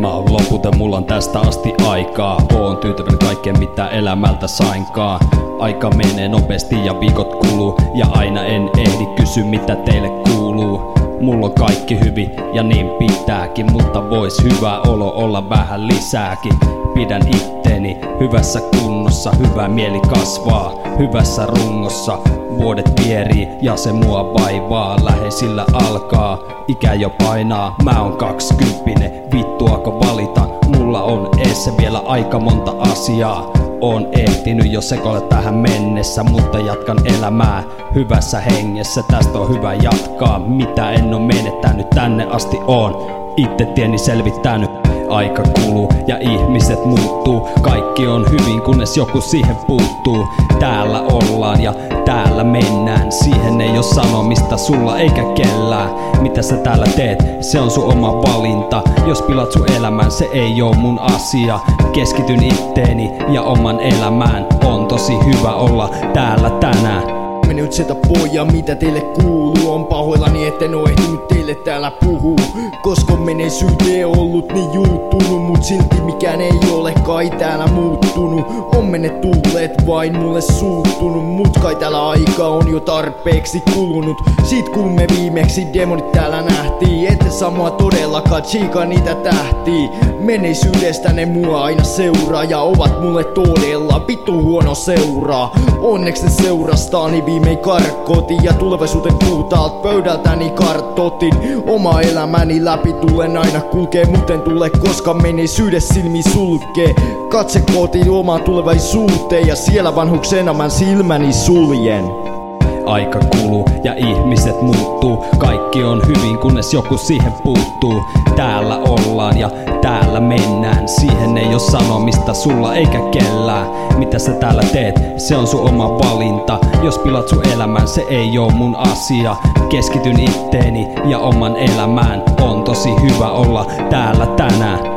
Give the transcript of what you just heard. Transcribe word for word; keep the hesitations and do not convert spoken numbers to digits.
Mä oon loputon, mulla on tästä asti aikaa. Oon tyytyväinen kaikkeen mitä elämältä sainkaan. Aika menee nopeasti ja viikot kuluu, ja aina en ehdi kysy mitä teille kuuluu. Mulla on kaikki hyvin ja niin pitääkin, mutta vois hyvä olo olla vähän lisääkin. Pidän itteeni hyvässä kunnossa, hyvä mieli kasvaa hyvässä rungossa. Vuodet vierii ja se mua vaivaa, läheisillä alkaa ikä jo painaa. Mä oon kaksikymppinen, vittuako valita, mulla on eessä vielä aika monta asiaa. Oon ehtinyt jo sekoilla tähän mennessä, mutta jatkan elämää hyvässä hengessä. Tästä on hyvä jatkaa, mitä en oo menettänyt, tänne asti oon itse tieni selvittänyt. Aika kuluu ja ihmiset muuttuu, kaikki on hyvin kunnes joku siihen puuttuu. Täällä ollaan ja täällä mennään, siihen ei oo sanomista sulla eikä kellään. Mitä sä täällä teet, se on sun oma valinta. Jos pilat sun elämän, se ei oo mun asia. Keskityn itteeni ja oman elämään, on tosi hyvä olla täällä tänään. Me nyt sieltä poja, mitä teille kuuluu. On pahoillani etten oo ehtinyt teille täällä puhuu, koska menneisyyteen ollut niin juuttunut. Mut silti mikään ei ole kai täällä muuttunut. On menneet tulleet vain mulle suuttunut, mut kai täällä aika on jo tarpeeksi kulunut. Siitä kun me viimeksi demonit täällä nähtiin, ette samoa todellakaan tsiikaa niitä tähtiä. Menneisyydestä ne mua aina seuraa ja ovat mulle todella vittu huono seuraa. Onneksi ne seurastaani viimein karkkotin ja tulevaisuuden puhtaalta pöydältäni kartotin. Oma elämäni läpi tulen aina kulkee, muuten tule koska menneisyydessä silmi sulkee. Katse kotiin omaan tulevaisuuteen ja siellä vanhuksena mä silmäni suljen. Aika kuluu ja ihmiset muuttuu, kaikki on hyvin kunnes joku siihen puuttuu. Täällä ollaan ja täällä mennään, siihen ei oo sanomista sulla eikä kellään. Mitä sä täällä teet, se on sun oma valinta. Jos pilat sun elämän, se ei oo mun asia. Keskityn itteeni ja oman elämään, on tosi hyvä olla täällä tänään.